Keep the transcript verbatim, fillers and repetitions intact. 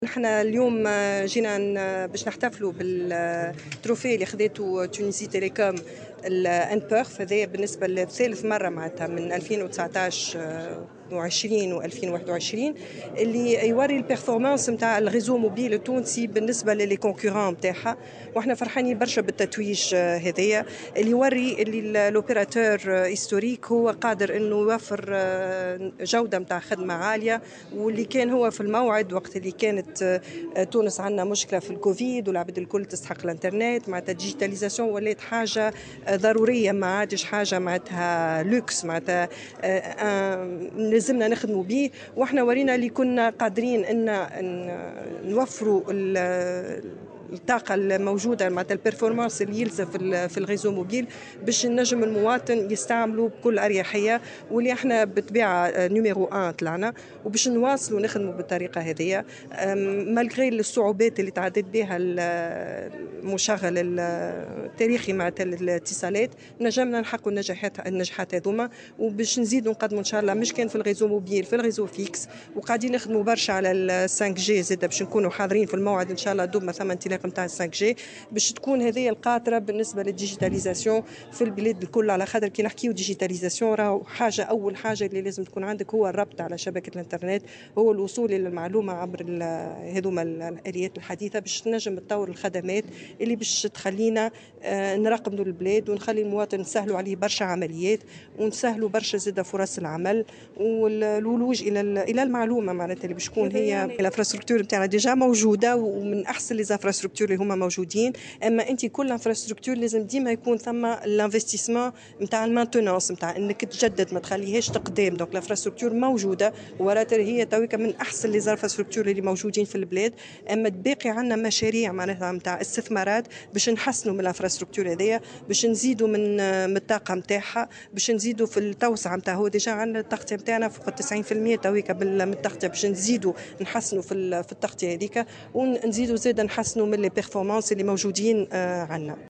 نحنا اليوم جينا ن- باش نحتفلوا بالتروفي اللي خذته تونسي تيليكوم الان بيرف. هذايا بالنسبه للثالث مره معناتها من ألفين وتسعطاش وعشرين و2021 اللي يوري البيرفورمانس نتاع الريزو موبيل التونسي بالنسبه للي كونكورون نتاعها. واحنا فرحانين برشا بالتتويج هذايا اللي يوري اللي الاوبيراتور هيستوريك هو قادر انه يوفر جوده نتاع خدمه عاليه، واللي كان هو في الموعد وقت اللي كانت تونس عندنا مشكله في الكوفيد والعباد الكل تستحق الانترنت. معناتها الديجيتاليزاسيون ولات حاجه ضروريه، ما عادش حاجه معناتها لوكس، معناتها لازمنا نخدموا به. واحنا ورينا اللي كنا قادرين ان نوفروا الطاقه الموجوده معناتها البرفورمانس اللي يلزم في في الريزو موبيل باش النجم المواطن يستعملوا بكل اريحيه، واللي احنا بالطبيعه نيميرو واحد طلعنا وباش نواصلوا نخدموا بالطريقه هذه مالغري الصعوبات اللي تعدت بها المشغل التاريخي مع الاتصالات. نجمنا نحققوا النجاحات النجاحات هذوما، وباش نزيدوا نقدموا ان شاء الله مش كان في الريزو موبيل في الريزو فيكس، وقاعدين نخدموا برشا على ال خمسة جي زاد باش نكونوا حاضرين في الموعد ان شاء الله دوب ما ثم انطلاق نتاع خمسة جي باش تكون هذه القاطره بالنسبه للديجيتاليزاسيون في البلاد الكل. على خاطر كي نحكيو ديجيتاليزاسيون راهو حاجه اول حاجه اللي لازم تكون عندك هو الربط على شبكه الانترنت، هو الوصول الى المعلومه عبر هذوما الاليات الحديثه باش تنجم تطور الخدمات اللي باش تخلينا نراقبوا البلاد ونخلي المواطن نسهلوا عليه برشا عمليات ونسهلوا برشا زاده فرص العمل والولوج الى الى المعلومه معناتها اللي باش تكون هي الانفراستركتور نتاعنا ديجا موجوده ومن احسن لي انفراستركتور اللي هما موجودين. اما انت كل انفراستركتور لازم ديما يكون ثم الانفستيسمون نتاع المانتونونس نتاع انك تجدد ما تخليهاش تقدام. دونك الانفراستركتور موجوده وراتر هي تويكا من احسن لي انفراستركتور اللي موجودين في البلاد. اما باقي عندنا مشاريع معناتها نتاع استثمارات باش نحسنوا من الانفراستركتور هذيا، باش نزيدوا من من الطاقه نتاعها، باش نزيدوا في التوسعه نتاع هو ديجا عندنا التغطيه نتاعنا فوق تسعين بالمئة تويكا من التغطيه، باش نزيدوا نحسنوا في في التغطيه هذيك ونزيدوا زاد نحسنوا من لي بيرفورمانس اللي موجودين عندنا.